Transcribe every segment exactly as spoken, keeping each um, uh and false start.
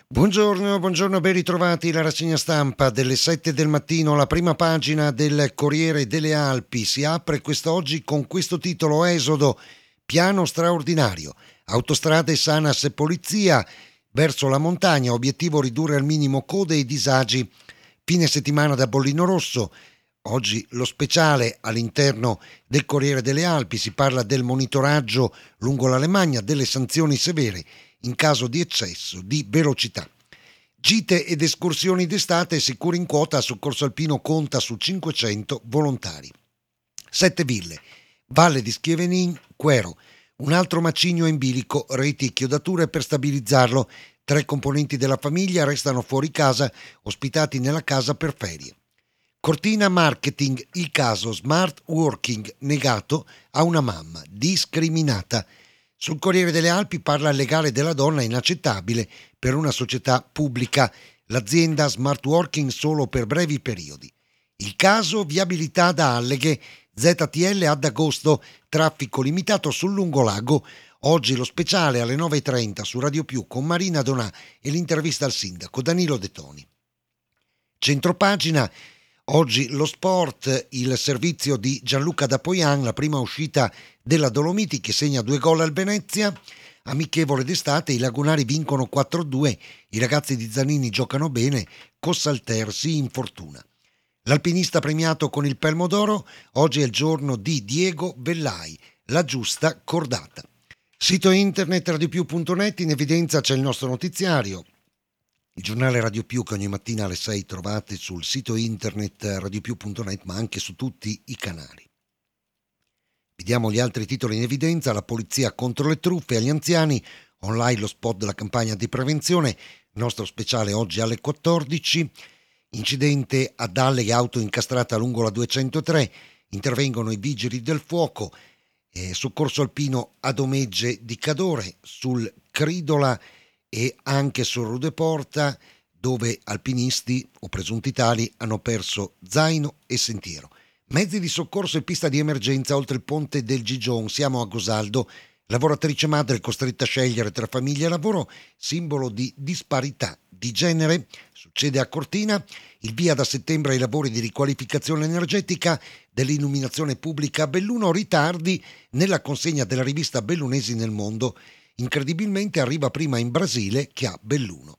Buongiorno, buongiorno, ben ritrovati. La rassegna stampa delle sette del mattino, la prima pagina del Corriere delle Alpi si apre quest'oggi con questo titolo: Esodo, piano straordinario, autostrade, Sanas e polizia verso la montagna, obiettivo ridurre al minimo code e disagi. Fine settimana da Bollino Rosso. Oggi lo speciale all'interno del Corriere delle Alpi, si parla del monitoraggio lungo l'Alemagna, delle sanzioni severe in caso di eccesso di velocità. Gite ed escursioni d'estate, sicuri in quota, Soccorso Alpino conta su cinquecento volontari. Sette ville, Valle di Schievenin, Quero, un altro macigno in bilico, reti e chiodature per stabilizzarlo. Tre componenti della famiglia restano fuori casa, ospitati nella casa per ferie. Cortina Marketing, il caso smart working negato a una mamma discriminata. Sul Corriere delle Alpi parla il legale della donna, inaccettabile per una società pubblica, l'azienda smart working solo per brevi periodi. Il caso viabilità da Alleghe, Z T L ad agosto, traffico limitato sul lungolago. Oggi lo speciale alle nove e trenta su Radio Più con Marina Donà e l'intervista al sindaco Danilo De Toni. Centropagina. Oggi lo sport, il servizio di Gianluca Dapoian, la prima uscita della Dolomiti che segna due gol al Venezia. Amichevole d'estate, i lagunari vincono quattro a due, i ragazzi di Zanini giocano bene, Cossalter si infortuna. L'alpinista premiato con il Pelmo d'Oro, oggi è il giorno di Diego Vellai, la giusta cordata. Sito internet radiopiù punto net, in evidenza c'è il nostro notiziario. Il giornale Radio Più che ogni mattina alle sei trovate sul sito internet radiopiù punto net, ma anche su tutti i canali. Vediamo gli altri titoli in evidenza: la polizia contro le truffe agli anziani, online lo spot della campagna di prevenzione, nostro speciale oggi alle quattordici, incidente a Dalle, auto incastrata lungo la duecentotre, intervengono i vigili del fuoco, eh, soccorso alpino ad Omegge di Cadore, sul Cridola e anche sul Rudeporta, dove alpinisti o presunti tali hanno perso zaino e sentiero. Mezzi di soccorso e pista di emergenza oltre il ponte del Gigion. Siamo a Gosaldo, lavoratrice madre costretta a scegliere tra famiglia e lavoro, simbolo di disparità di genere. Succede a Cortina, il via da settembre ai lavori di riqualificazione energetica dell'illuminazione pubblica a Belluno, ritardi nella consegna della rivista Bellunesi nel mondo. Incredibilmente arriva prima in Brasile che a Belluno.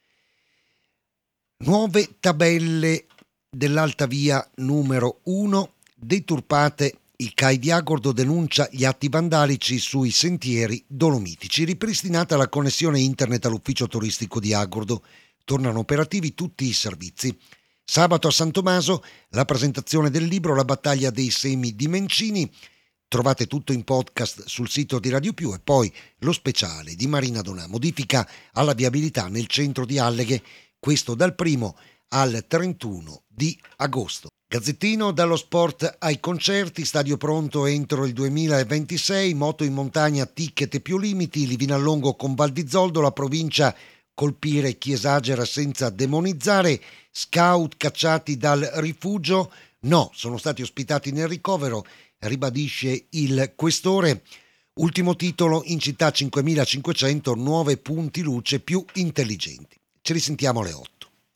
Nuove tabelle dell'Alta Via numero uno, deturpate. Il C A I di Agordo denuncia gli atti vandalici sui sentieri dolomitici. Ripristinata la connessione internet all'ufficio turistico di Agordo, tornano operativi tutti i servizi. Sabato a San Tommaso la presentazione del libro La battaglia dei semi di Mencini. Trovate tutto in podcast sul sito di Radio Più. E poi lo speciale di Marina Donà, modifica alla viabilità nel centro di Alleghe, questo dal primo al trentuno di agosto. Gazzettino, dallo sport ai concerti, stadio pronto entro il duemilaventisei, moto in montagna, ticket e più limiti, Livinallongo con Val di Zoldo, la provincia colpire chi esagera senza demonizzare, scout cacciati dal rifugio, no, sono stati ospitati nel ricovero, ribadisce il questore. Ultimo titolo, in città cinquemilacinquecento nuove punti luce più intelligenti. Ci risentiamo alle otto.